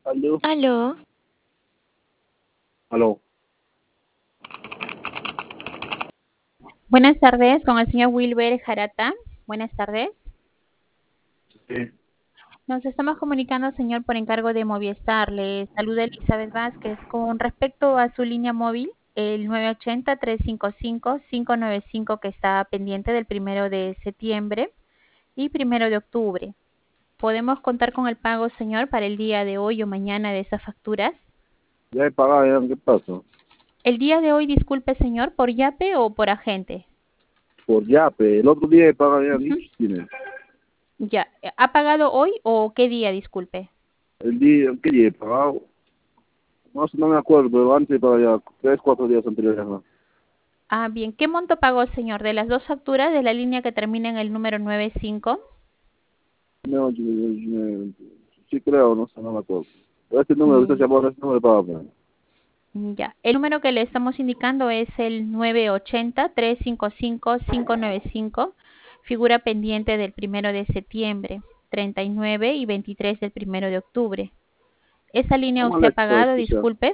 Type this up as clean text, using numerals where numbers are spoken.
Aló, Aló, aló. buenas tardes con el señor Wilber Jarata. Buenas tardes. Sí, Nos estamos comunicando, señor, por encargo de Movistar. Le saluda Elizabeth Vázquez con respecto a su línea móvil, el 980-355-595 que está pendiente del 1 de septiembre y 1 de octubre. ¿Podemos contar con el pago, señor, para el día de hoy o mañana de esas facturas? ya he pagado, ya, ¿qué pasa? El día de hoy, disculpe, señor, ¿por Yape o por agente? Por Yape, el otro día he pagado, ya han Ujú. dicho, tiene. Ya, ¿ha pagado hoy o qué día, disculpe? El día, ¿qué día he pagado? No sé, no me acuerdo, pero antes he pagado ya, 3, 4 días anteriores. ¿No? Ah, bien. ¿Qué monto pagó, señor? ¿De las dos facturas de la línea que termina en el número 95? No, sí creo, no sé, no me acuerdo. Pero este número, usted se Mm, llama, este número he pagado. Pues. ya. El número que le estamos indicando es el 980-355-595. Figura pendiente del 1 de septiembre, 39 y 23 del 1 de octubre. ¿Esa línea ¿Cómo usted le ha he hecho pagado? esto? O sea, Disculpe.